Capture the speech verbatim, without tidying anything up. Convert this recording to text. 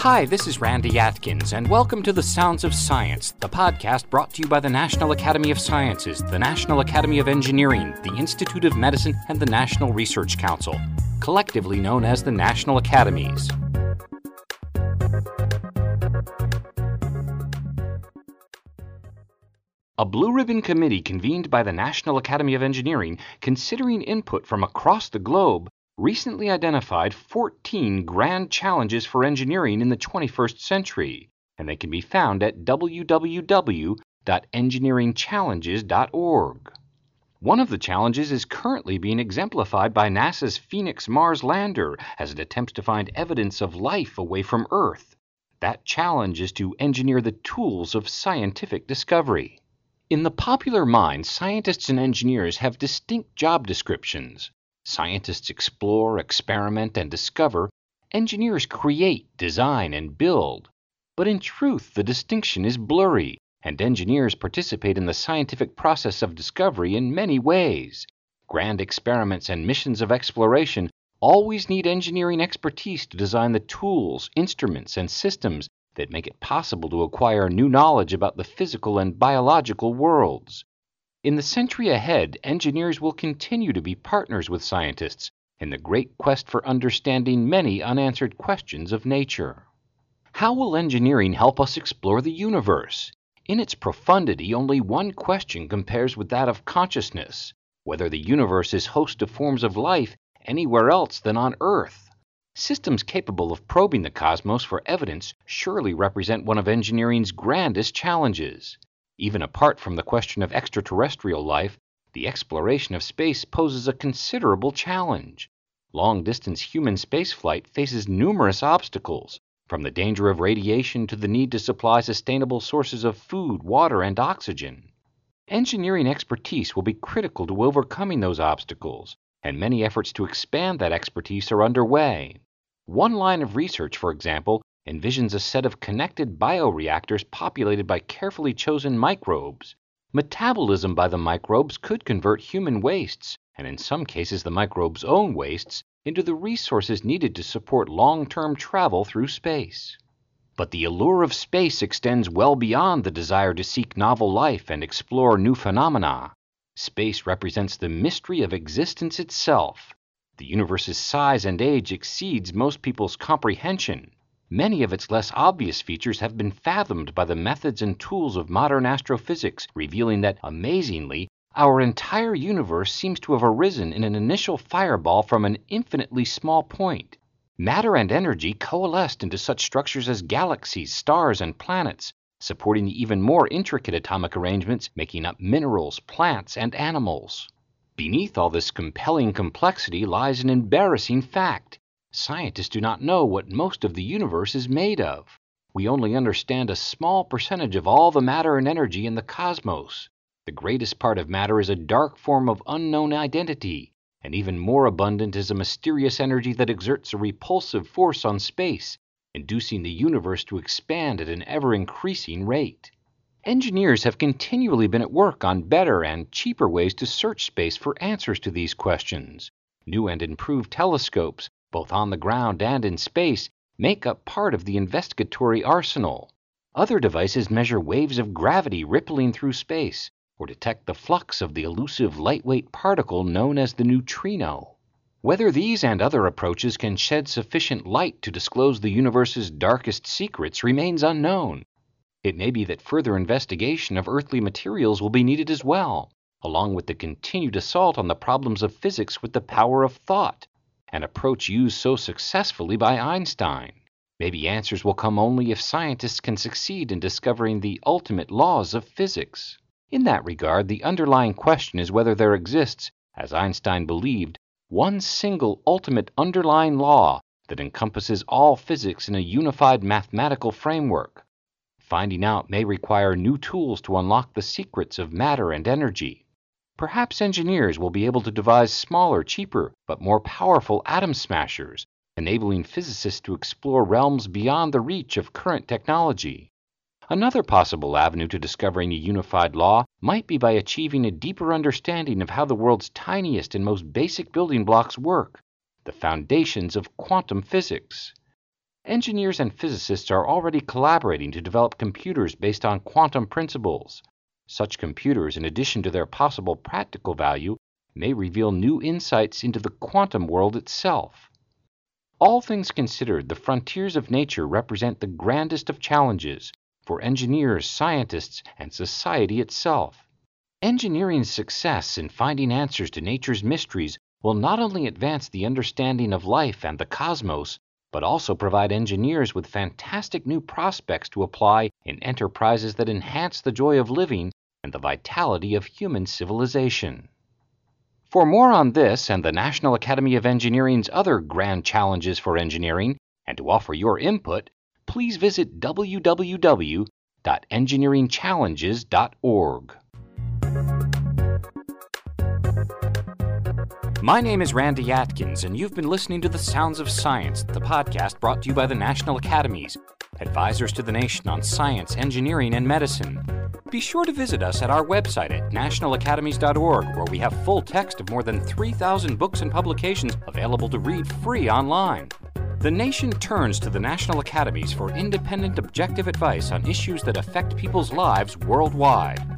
Hi, this is Randy Atkins, and welcome to The Sounds of Science, the podcast brought to you by the National Academy of Sciences, the National Academy of Engineering, the Institute of Medicine, and the National Research Council, collectively known as the National Academies. A Blue Ribbon Committee convened by the National Academy of Engineering, considering input from across the globe, recently identified fourteen grand challenges for engineering in the twenty-first century, and they can be found at w w w dot engineering challenges dot org. One of the challenges is currently being exemplified by NASA's Phoenix Mars lander as it attempts to find evidence of life away from Earth. That challenge is to engineer the tools of scientific discovery. In the popular mind, scientists and engineers have distinct job descriptions. Scientists explore, experiment, and discover. Engineers create, design, and build. But in truth, the distinction is blurry, and engineers participate in the scientific process of discovery in many ways. Grand experiments and missions of exploration always need engineering expertise to design the tools, instruments, and systems that make it possible to acquire new knowledge about the physical and biological worlds. In the century ahead, engineers will continue to be partners with scientists in the great quest for understanding many unanswered questions of nature. How will engineering help us explore the universe? In its profundity, only one question compares with that of consciousness: whether the universe is host to forms of life anywhere else than on Earth. Systems capable of probing the cosmos for evidence surely represent one of engineering's grandest challenges. Even apart from the question of extraterrestrial life, the exploration of space poses a considerable challenge. Long-distance human spaceflight faces numerous obstacles, from the danger of radiation to the need to supply sustainable sources of food, water, and oxygen. Engineering expertise will be critical to overcoming those obstacles, and many efforts to expand that expertise are underway. One line of research, for example, envisions a set of connected bioreactors populated by carefully chosen microbes. Metabolism by the microbes could convert human wastes, and in some cases the microbes' own wastes, into the resources needed to support long-term travel through space. But the allure of space extends well beyond the desire to seek novel life and explore new phenomena. Space represents the mystery of existence itself. The universe's size and age exceeds most people's comprehension. Many of its less obvious features have been fathomed by the methods and tools of modern astrophysics, revealing that, amazingly, our entire universe seems to have arisen in an initial fireball from an infinitely small point. Matter and energy coalesced into such structures as galaxies, stars, and planets, supporting the even more intricate atomic arrangements making up minerals, plants, and animals. Beneath all this compelling complexity lies an embarrassing fact. Scientists do not know what most of the universe is made of. We only understand a small percentage of all the matter and energy in the cosmos. The greatest part of matter is a dark form of unknown identity, and even more abundant is a mysterious energy that exerts a repulsive force on space, inducing the universe to expand at an ever-increasing rate. Engineers have continually been at work on better and cheaper ways to search space for answers to these questions. New and improved telescopes, both on the ground and in space, make up part of the investigatory arsenal. Other devices measure waves of gravity rippling through space, or detect the flux of the elusive lightweight particle known as the neutrino. Whether these and other approaches can shed sufficient light to disclose the universe's darkest secrets remains unknown. It may be that further investigation of earthly materials will be needed as well, along with the continued assault on the problems of physics with the power of thought, an approach used so successfully by Einstein. Maybe answers will come only if scientists can succeed in discovering the ultimate laws of physics. In that regard, the underlying question is whether there exists, as Einstein believed, one single ultimate underlying law that encompasses all physics in a unified mathematical framework. Finding out may require new tools to unlock the secrets of matter and energy. Perhaps engineers will be able to devise smaller, cheaper, but more powerful atom smashers, enabling physicists to explore realms beyond the reach of current technology. Another possible avenue to discovering a unified law might be by achieving a deeper understanding of how the world's tiniest and most basic building blocks work, the foundations of quantum physics. engineers and physicists are already collaborating to develop computers based on quantum principles. Such computers, in addition to their possible practical value, may reveal new insights into the quantum world itself. All things considered, the frontiers of nature represent the grandest of challenges for engineers, scientists, and society itself. Engineering's success in finding answers to nature's mysteries will not only advance the understanding of life and the cosmos, but also provide engineers with fantastic new prospects to apply in enterprises that enhance the joy of living and the vitality of human civilization. For more on this and the National Academy of Engineering's other grand challenges for engineering, and to offer your input, please visit w w w dot engineering challenges dot org. My name is Randy Atkins, and you've been listening to The Sounds of Science, the podcast brought to you by the National Academies, advisors to the nation on science, engineering, and medicine. Be sure to visit us at our website at national academies dot org, where we have full text of more than three thousand books and publications available to read free online. The nation turns to the National Academies for independent, objective advice on issues that affect people's lives worldwide.